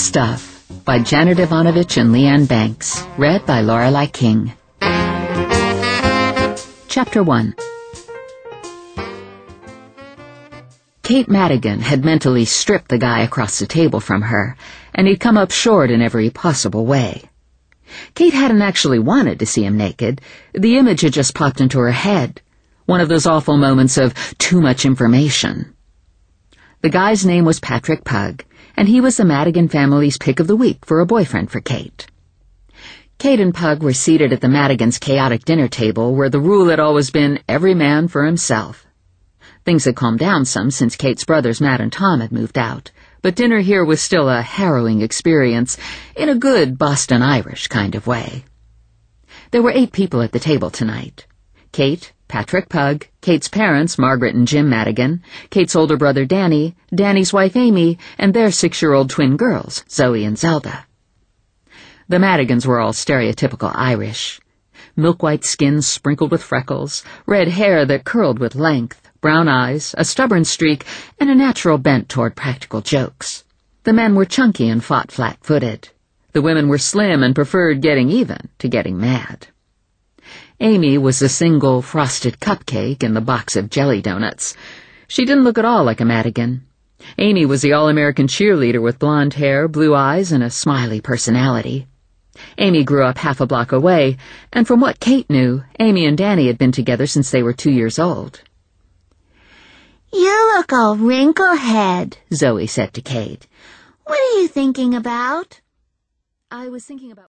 Stuff by Janet Ivanovich and Leanne Banks. Read by Lorelei King. Chapter 1. Kate Madigan had mentally stripped the guy across the table from her, and he'd come up short in every possible way. Kate hadn't actually wanted to see him naked. The image had just popped into her head. One of those awful moments of too much information. The guy's name was Patrick Pugg, and he was the Madigan family's pick of the week for a boyfriend for Kate. Kate and Pugg were seated at the Madigans' chaotic dinner table, where the rule had always been every man for himself. Things had calmed down some since Kate's brothers Matt and Tom had moved out, but dinner here was still a harrowing experience, in a good Boston Irish kind of way. There were 8 people at the table tonight. Kate, Patrick Pugg, Kate's parents, Margaret and Jim Madigan, Kate's older brother Danny, Danny's wife Amy, and their 6-year-old twin girls, Zoe and Zelda. The Madigans were all stereotypical Irish. Milk-white skin sprinkled with freckles, red hair that curled with length, brown eyes, a stubborn streak, and a natural bent toward practical jokes. The men were chunky and fought flat-footed. The women were slim and preferred getting even to getting mad. Amy was the single frosted cupcake in the box of jelly donuts. She didn't look at all like a Madigan. Amy was the all-American cheerleader with blonde hair, blue eyes, and a smiley personality. Amy grew up half a block away, and from what Kate knew, Amy and Danny had been together since they were 2 years old. "You look a wrinklehead," Zoe said to Kate. "What are you thinking about?" I was thinking about